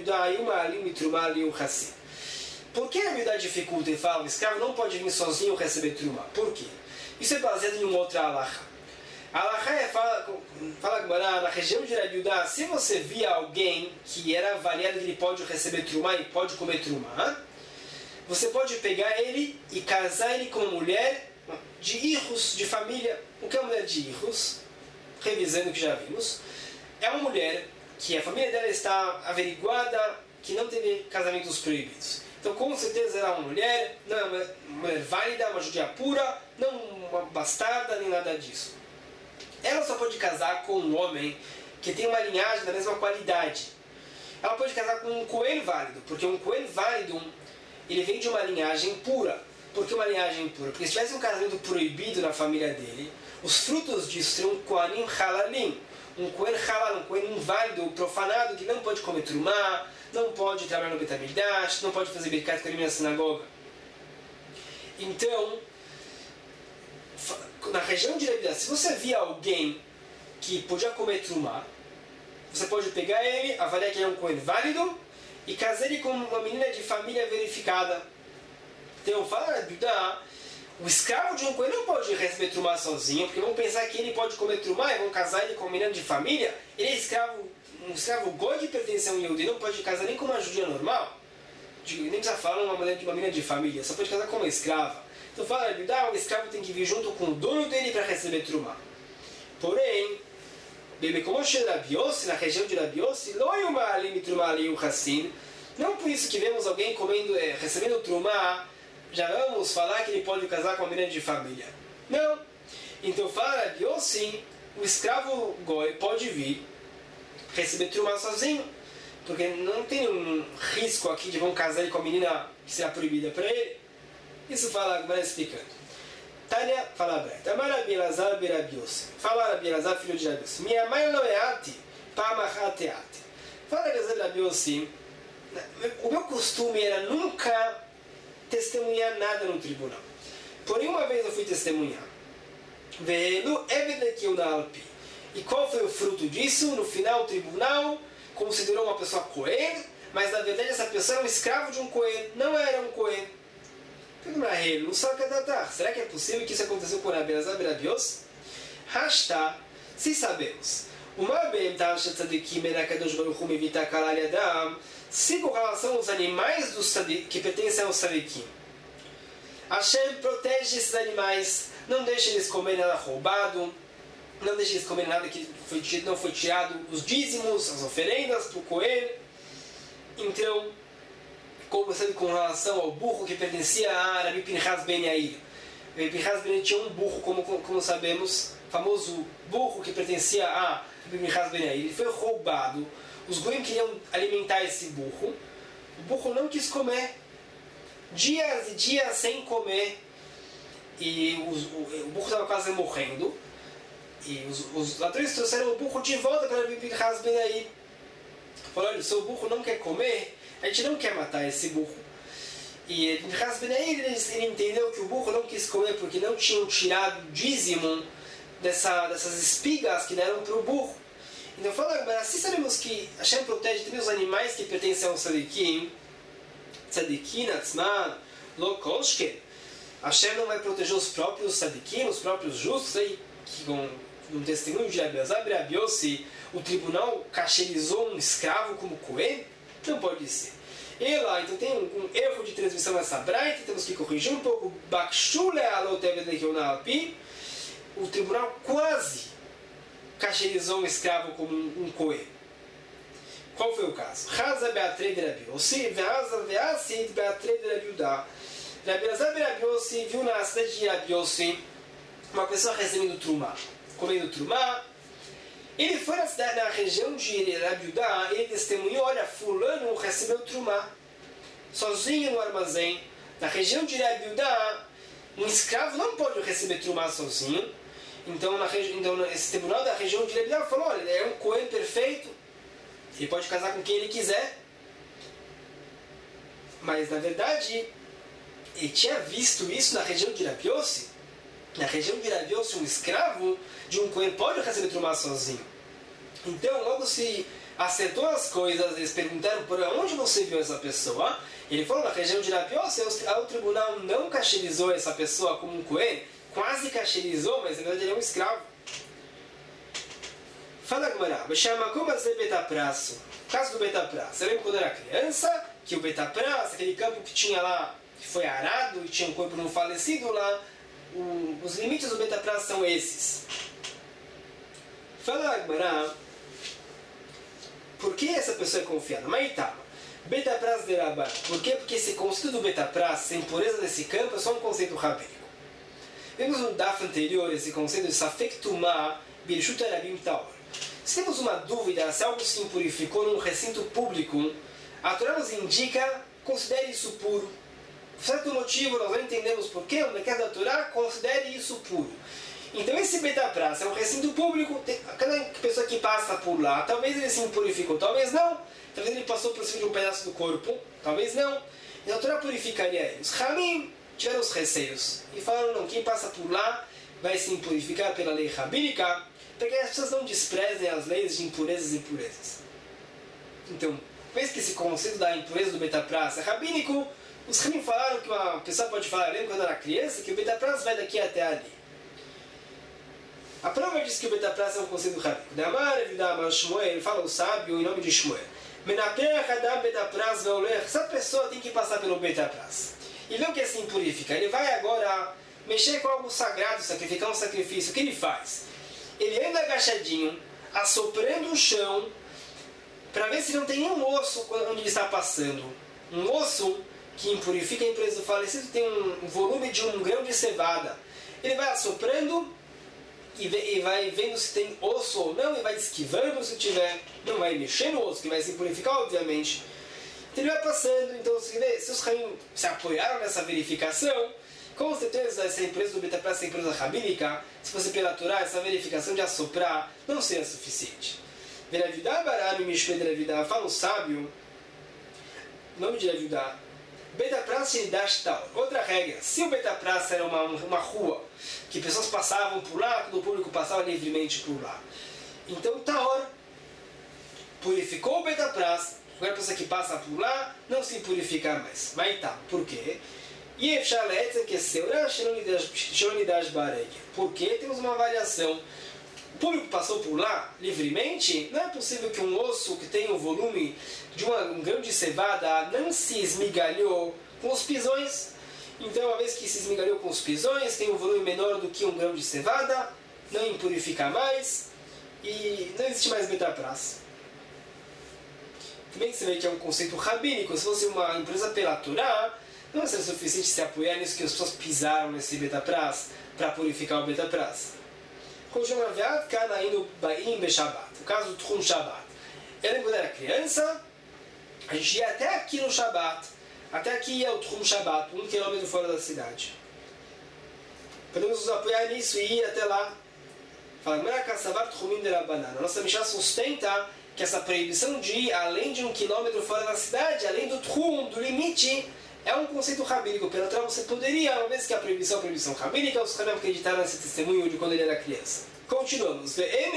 por que a Rabi Yehuda dificulta e fala, o escravo não pode vir sozinho receber trumá? Por quê? Isso é baseado em uma outra halakha. A halakha fala na região de Rabi Yehuda, se você via alguém que era avaliado que ele pode receber trumá e pode comer trumá, você pode pegar ele e casar ele com uma mulher de hijos, de família. O que é uma mulher de hijos? Revisando o que já vimos, é uma mulher que a família dela está averiguada, que não teve casamentos proibidos. Então, com certeza, ela é uma mulher, não é uma mulher válida, uma judia pura, não uma bastarda, nem nada disso. Ela só pode casar com um homem que tem uma linhagem da mesma qualidade. Ela pode casar com um Cohen válido, porque um Cohen válido, ele vem de uma linhagem pura. Por que uma linhagem pura? Porque se tivesse um casamento proibido na família dele, os frutos disso seriam Kohanim halalim. Um Cohen halal, um Cohen inválido, profanado, que não pode comer trumá, não pode trabalhar no Beit HaMikdash, não pode fazer Birkat Kohanim na sinagoga. Então, na região de Rabi Yehuda, se você via alguém que podia comer trumá, você pode pegar ele, avaliar que ele é um Cohen válido e casar ele com uma menina de família verificada. Então, fala Rabi Yehuda, o escravo de um Cohen não pode receber trumá sozinho, porque vão pensar que ele pode comer trumá e vão casar ele com uma menina de família. Ele é escravo, um escravo goi que pertence a um Yehudi, não pode casar nem com uma judia normal. Nem precisa falar uma mulher de uma menina de família, só pode casar com uma escrava. Então fala Rabi Yehuda, o escravo tem que vir junto com o dono dele para receber trumá. Porém, como Rabi Yossi, na região de Rabi Yossi, não por isso que vemos alguém recebendo trumá, já vamos falar que ele pode casar com uma menina de família. Não. Então fala Rabi Yossi, o escravo goi pode vir receber trumá sozinho, porque não tem um risco aqui de vão casar ele com a menina que será proibida para ele. Isso fala agora explicando. Tânia fala Breta. Amar Rabi Elazar be Rabi Yossi. Fala Rabi Elazar, filho de Rabi Yossi. Minha mãe não é ati, pamachateate. Fala Rabi Yossi. O meu costume era nunca testemunhar nada no tribunal. Porém, uma vez eu fui testemunhar. Velo evidekil na alpi. E qual foi o fruto disso? No final, o tribunal considerou uma pessoa Cohen, mas na verdade essa pessoa era um escravo de um Cohen, não era um Cohen. Não sabe o que é. Será que é possível que isso aconteceu com Rabi Elazar ben Rabi Yossi? Rashta, se sabemos. Se com relação aos animais que pertencem aos tzadikim, Hashem protege esses animais, não deixa eles comer nada roubado, não deixa eles comer nada que não foi tirado, os dízimos, as oferendas para o Cohen. Então, começando com relação ao burro que pertencia a Rabi Pinchas ben Yair. Rabi Pinchas ben Yair tinha um burro, como sabemos, famoso burro que pertencia a Rabi Pinchas ben Yair. Ele foi roubado. Os goim queriam alimentar esse burro. O burro não quis comer. Dias e dias sem comer. E o burro estava quase morrendo. E os ladrões trouxeram o burro de volta para Rabi Pinchas ben Yair. Falaram: olha, o seu burro não quer comer, a gente não quer matar esse burro. E Pinchas ben Yair, ele entendeu que o burro não quis comer porque não tinham tirado o dízimo dessas espigas que deram para o burro. Então fala, mas assim sabemos que Hashem protege também os animais que pertencem ao tzadikim. Tzadikim, atzman, lo kolshken. Hashem não vai proteger os próprios tzadikim, os próprios justos, aí, que com um testemunho de Rabi Elazar ben Rabi Yossi, o tribunal cacherizou um escravo como Cohen? Não pode ser. E lá, então tem um erro de transmissão nessa braita, temos que corrigir um pouco. O tribunal quase cacherizou um escravo como um Cohen. Qual foi o caso? Raza Beatrei de Rabi Yossi, Veaza Veasid Beatrei de Rabi Yudá. Rabi Elazar ben Rabi Yossi viu na cidade de Rabi Yossi uma pessoa recebendo trumá, comendo trumá. Ele foi na região de Rabi Yudá, ele testemunhou: olha, fulano recebeu trumá, sozinho no armazém. Na região de Rabi Yudá, um escravo não pode receber trumá sozinho. Então, esse tribunal da região de Rabi Yudá falou: olha, ele é um Cohen perfeito, ele pode casar com quem ele quiser. Mas, na verdade, ele tinha visto isso na região de Rabi Yossi. Na região de Rabi Yossi, um escravo de um Cohen pode receber trumá sozinho. Então, logo se acertou as coisas, eles perguntaram: por onde você viu essa pessoa? Ele falou: na região de Rabi Yossi. O tribunal não cacherizou essa pessoa como um Cohen, quase cacherizou, mas na verdade ele é um escravo. Fala Gmará, como fazer Betapraço? Caso do Betapraço. Você lembra quando era criança, que o Betapraço, aquele campo que tinha lá, que foi arado e tinha um corpo de um falecido lá, os limites do Betapraço são esses. Fala Gmará, por que essa pessoa é confiada? Maitama, Betapras de Rabá. Por quê? Porque esse conceito do Betapras, sem impureza desse campo, é só um conceito rabínico. Vemos no DAF anterior esse conceito de Safek Tumá Birshut Arabim Taor. Se temos uma dúvida se algo se impurificou num recinto público, a Torá nos indica: considere isso puro. Por certo motivo, nós não entendemos porquê, o mercado da Torá considere isso puro. Então esse Betapras é um recinto público, cada pessoa que passa por lá, talvez ele se impurificou, talvez não. Talvez ele passou por cima de um pedaço do corpo, talvez não. Então a Torá purificaria ele. Os Hamim tiveram os receios e falaram: não, quem passa por lá vai se impurificar pela lei rabínica, para que as pessoas não desprezem as leis de impurezas e impurezas. Então, vez que esse conceito da impureza do Betapras é rabínico, os Hamim falaram que uma pessoa pode falar: lembra quando era criança, que o Betapras vai daqui até ali. A prova diz que o Betapras é um conceito rabínico. Damar Evidamar Shmuel, ele fala o sábio em nome de Shmuel. Essa pessoa tem que passar pelo Betapras. E vê o que se impurifica. Ele vai agora mexer com algo sagrado, sacrificar um sacrifício. O que ele faz? Ele anda agachadinho, assoprando o chão, para ver se não tem nenhum osso onde ele está passando. Um osso que impurifica a impureza do falecido tem um volume de 1 grão de cevada. Ele vai assoprando e vai vendo se tem osso ou não, e vai esquivando se tiver, não vai mexer no osso, que vai se purificar, obviamente. Então ele vai passando, então se os Chaim se apoiaram nessa verificação, com certeza essa empresa do Betapra, essa empresa rabínica, se fosse pela Torá, essa verificação de assoprar não seria suficiente. Veravidá Barami Mishped Veravidá, fala o sábio, nome de Veravidá, Betapra Shiridash Taor. Outra regra, se o Betapra era uma rua que pessoas passavam por lá, todo o público passava livremente por lá, então Taor purificou o Betapra. Agora a pessoa que passa por lá não se purifica mais. Mas tá, por quê? Porque temos uma variação. O público passou por lá livremente, não é possível que um osso que tem o volume de um grão de cevada não se esmigalhou com os pisões. Então, uma vez que se esmigalhou com os pisões, tem um volume menor do que um grão de cevada, não impurifica mais e não existe mais betapras. Também você vê que é um conceito rabínico. Se fosse uma empresa pela Torá, não seria suficiente se apoiar nisso que as pessoas pisaram nesse betapras para purificar o betapras. O caso do Tchum Shabbat. Ele, quando era criança, a gente ia até aqui no Shabbat. Até aqui ia o Tchum Shabbat, 1 km fora da cidade. Podemos nos apoiar nisso e ir até lá. Fala, a nossa Mishnah sustenta que essa proibição de ir além de 1 km fora da cidade, além do tchum, do limite, é um conceito rabínico. Pela Torá você poderia, uma vez que a proibição é proibição rabínica, os caras acreditaram nesse testemunho de quando ele era criança. Continuamos.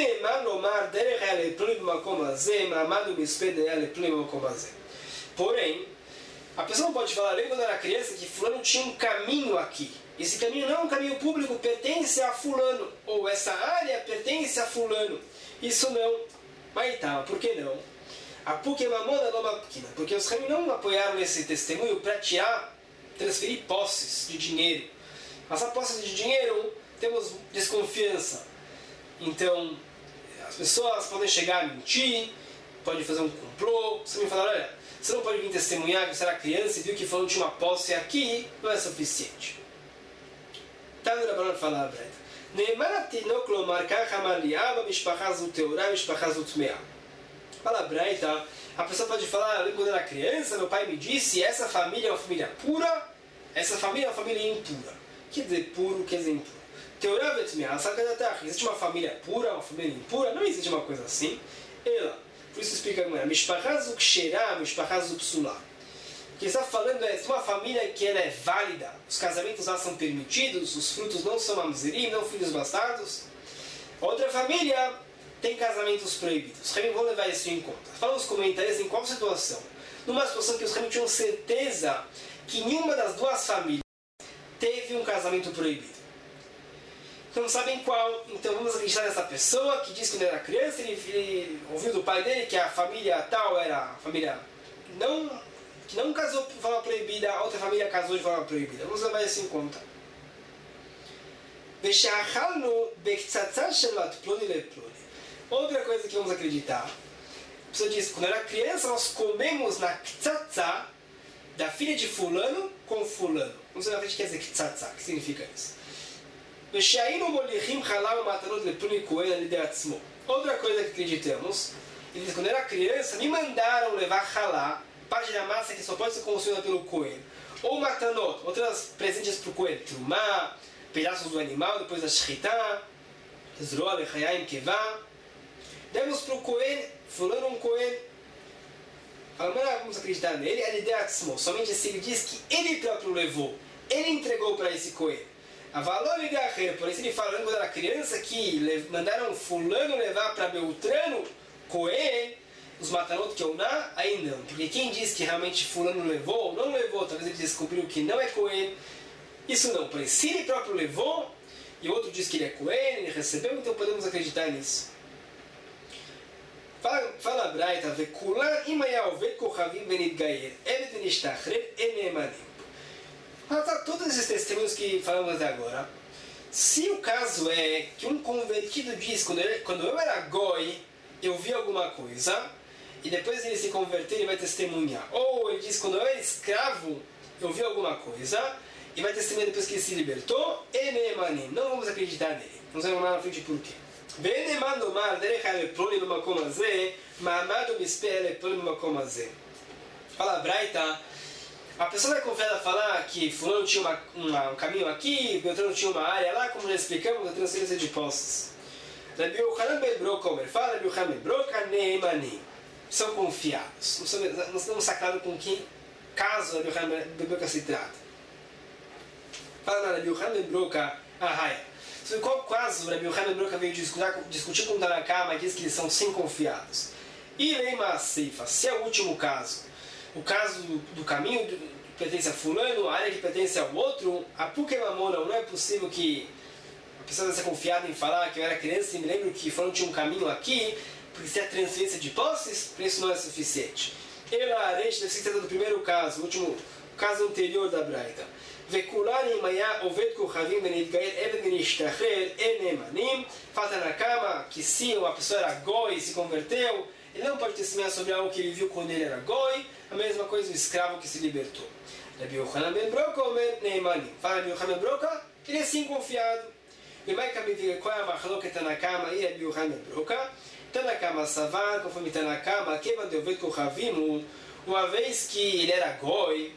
Porém, a pessoa não pode falar, lembra quando era criança, que fulano tinha um caminho aqui. Esse caminho não é um caminho público, pertence a fulano. Ou essa área pertence a fulano. Isso não. Mas tá, por que não? Porque os Chaim não apoiaram esse testemunho para transferir posses de dinheiro. Mas a posse de dinheiro, temos desconfiança. Então, as pessoas podem chegar a mentir, podem fazer um complô. Você me fala, olha, você não pode vir testemunhar que você era criança e viu que falou que tinha uma posse aqui, não é suficiente. Tá no Rabanan falar a breta. Fala a Braita, a pessoa pode falar, quando eu era criança, meu pai me disse, essa família é uma família pura, essa família é uma família impura. Quer dizer puro, quer dizer impuro. Teorá vetmeah, existe uma família pura, uma família impura? Não existe uma coisa assim. Ela, por isso explica a mulher, mishpachazuk shera, mishpachazuk psulá. O que está falando é uma família que ela é válida, os casamentos lá são permitidos, os frutos não são mamzerim, não filhos bastardos. Outra família tem casamentos proibidos. Os Chaim vão levar isso em conta. Falam os comentários em qual situação? Numa situação que os Chaim tinham certeza que nenhuma das duas famílias teve um casamento proibido. Não sabem qual, então vamos acreditar nessa pessoa que disse que quando era criança, ele ouviu do pai dele que a família tal era a família que não casou de forma proibida, a outra família casou de forma proibida. Vamos levar isso em conta. Outra coisa que vamos acreditar. A pessoa diz, quando eu era criança, nós comemos na ktsatsa da filha de fulano com fulano. Vamos ver o que quer dizer ktsatsa. O que significa isso? Outra coisa que acreditamos, ele diz, quando eu era criança, me mandaram levar halá, parte da massa que só pode ser consumida pelo coelho, ou matanot, outras presentes para o coelho, trumá, pedaços do animal depois da shritá, zroa lechayaim kevá, demos para o coelho, fulano um coelho, vamos acreditar nele, ele deu atzmo, somente se ele diz que ele próprio levou, ele entregou para esse coelho. A valor de Gaher, por isso ele falando quando era criança que mandaram fulano levar para Beltrano, coelho, os matanot que eu não, aí não. Porque quem diz que realmente fulano levou ou não levou, talvez ele descobriu que não é coelho. Isso não, porém se ele próprio levou, e o outro diz que ele é coelho, ele recebeu, então podemos acreditar nisso. Fala a Braita, Vekulan imayal vekochavim benit gayer, evet nishtachrer enemanim. Todos esses testemunhos que falamos até agora, se o caso é que um convertido diz, quando eu era goi, eu vi alguma coisa, e depois ele se converter, ele vai testemunhar. Ou ele diz, quando eu era escravo, eu vi alguma coisa, e vai testemunhar depois que ele se libertou, enemanim. Não vamos acreditar nele. Vamos ver na frente por quê. Venemar nomar derech haleploni no makom hazeh, ma'amad u'mispeh haleploni no makom hazeh. Fala a Braita, a pessoa vai confiar a falar que fulano tinha um caminho aqui, Beltrano tinha uma área lá, como já explicamos, a transferência de posses. Rabi Yochanan ben Broka Omer, fala Rabi Yochanan ben Broka, Neemanim. São confiados. Não estamos sacados com que caso Rabi Yochanan ben Broka se trata. Fala Rabi Yochanan ben Broka, Ahaya. Sobre qual caso Rabi Yochanan ben Broka veio discutir com o Tanakama e diz que eles são sem confiados. E Leima Seifa, se é o último caso, o caso do caminho que pertence a fulano, a área que pertence ao outro, a Pukemamona, não é possível que a pessoa deve ser confiada em falar que eu era criança e me lembro que fulano tinha um caminho aqui, porque se é transferência de posses, isso não é suficiente. Ela arete deve ser do primeiro caso, o último caso anterior da Braita. Vekulani maya oved kuchavim benidgair eved benishtacher enemanim. Falta na cama que se uma pessoa era goi e se converteu, ele não pode testemunhar sobre algo que ele viu quando ele era goi. A mesma coisa do escravo que se libertou. Rabi Yochanan ben Broka Omer Neimanim. Fala Rabi Yochanan ben Broka, ele é sim confiado. E vai caminhar qual é a machloket Tanakama e Rabi Yochanan ben Broka. Tanakama Savar, conforme Tanakama, Kevan de Oved Kochavimu, uma vez que ele era goi,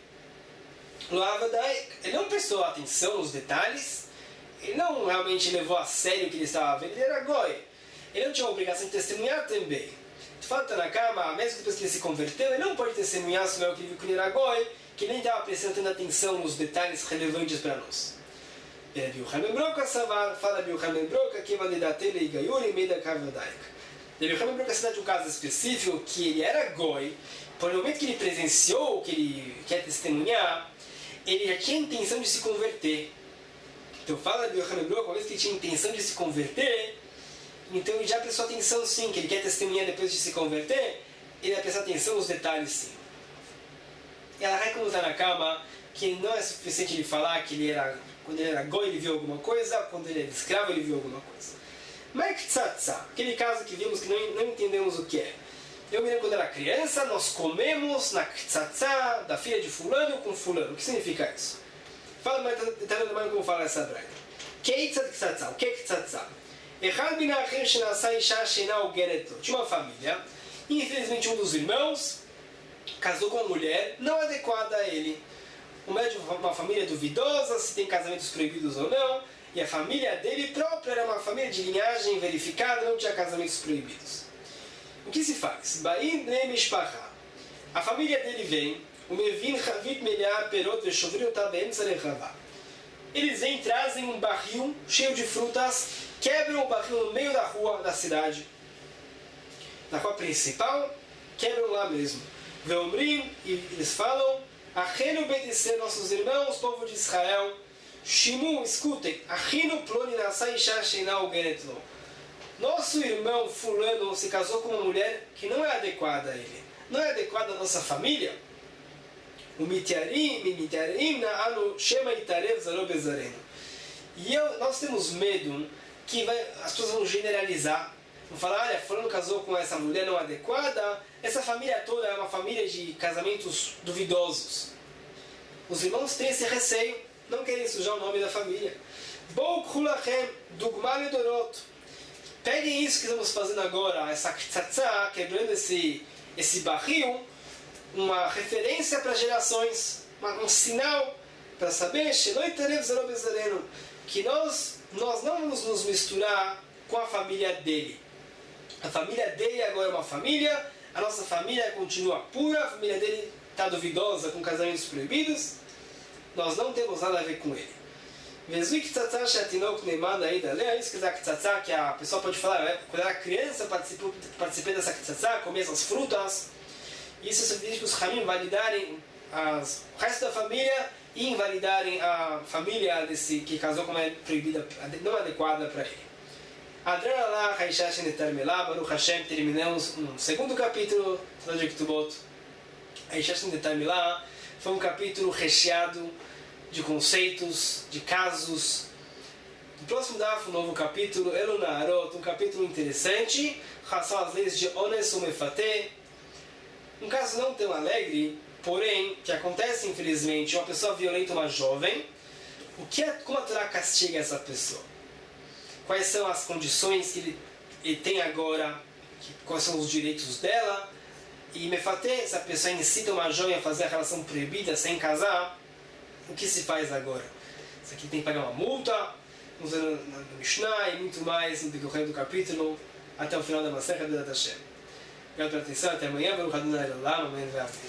ele não prestou atenção nos detalhes, ele não realmente levou a sério o que ele estava vendo, ele era goi. Ele não tinha a obrigação de testemunhar também. Falta na cama, mesmo depois que ele se converteu, ele não pode testemunhar sobre o que ele viu quando ele era goi, que ele nem estava prestando atenção nos detalhes relevantes para nós. Rabi Yochanan ben Broka Savar, fala Rabi Yochanan ben Broka, que validatele e gaiuri meida kavadaika. Rabi Yochanan ben Broka se dá de um caso específico que ele era goi, por no momento que ele presenciou o que ele quer testemunhar, ele já tinha intenção de se converter. Então fala Rabi Yochanan ben Broka, uma vez que ele tinha intenção de se converter, então ele já prestou atenção sim, que ele quer testemunhar depois de se converter, ele vai prestar atenção nos detalhes sim. E ela vai como na cama que não é suficiente ele falar que ele era, quando ele era goi ele viu alguma coisa, quando ele era escravo ele viu alguma coisa. Mas Ktsatsa, aquele caso que vimos que não entendemos o que é. Eu me lembro quando era criança, nós comemos na Ktsatsa da filha de fulano com fulano. O que significa isso? Fala mais detalhadamente como fala essa braita. Ktsatsa, o que é Ktsatsa? Tinha uma família, e infelizmente um dos irmãos casou com uma mulher não adequada a ele. Uma família duvidosa, se tem casamentos proibidos ou não, e a família dele própria era uma família de linhagem verificada, não tinha casamentos proibidos. O que se faz? A família dele vem, eles vêm, trazem um barril cheio de frutas, quebram o barril no meio da rua da cidade, na rua principal, quebram lá mesmo. Veomrim, e eles falam, Achenu Bediser, nossos irmãos, povo de Israel, Shimu, escutem, Achinu Ploni Nasai Isha Sheinau Genetlo. Nosso irmão fulano se casou com uma mulher que não é adequada a ele, não é adequada à nossa família. O Mitiarim na Anu Shema Itarev Zarobezareno. E nós temos medo que as pessoas vão generalizar, vão falar, olha, fulano casou com essa mulher não adequada, essa família toda é uma família de casamentos duvidosos. Os irmãos têm esse receio, não querem sujar o nome da família. Peguem isso que estamos fazendo agora, essa ktsatzá, quebrando esse barril, uma referência para gerações, um sinal para saber que nós não vamos nos misturar com a família dele. A família dele agora é uma família, a nossa família continua pura, a família dele está duvidosa com casamentos proibidos, nós não temos nada a ver com ele. Isso que a pessoa pode falar, quando era criança participei dessa ktsatzá, comi essas frutas. Isso é suficiente para os Ramim validarem o resto da família e invalidarem a família desse que casou com uma proibida, não adequada para ele. Adranalá, Haishash Netarmelá, Baruch Hashem, terminamos um segundo capítulo de Ketubot. Haishash Netarmelá foi um capítulo recheado de conceitos, de casos. No próximo daf, um novo capítulo, Elunarot, um capítulo interessante, são as leis de Ones Umefateh. Um caso não tão alegre, porém, que acontece infelizmente, uma pessoa violenta uma jovem, como a Torá castiga essa pessoa? quais são as condições que ele tem agora, quais são os direitos dela. E mefateh, se a pessoa incita uma jovem a fazer a relação proibida sem casar, o que se faz agora? Isso aqui tem que pagar uma multa, vamos ver no Mishnah e muito mais no decorrer do capítulo, até o final da Masechet Be'ezrat Hashem. Obrigado pela atenção, até amanhã. Baruch Adonai Le'olam, amém.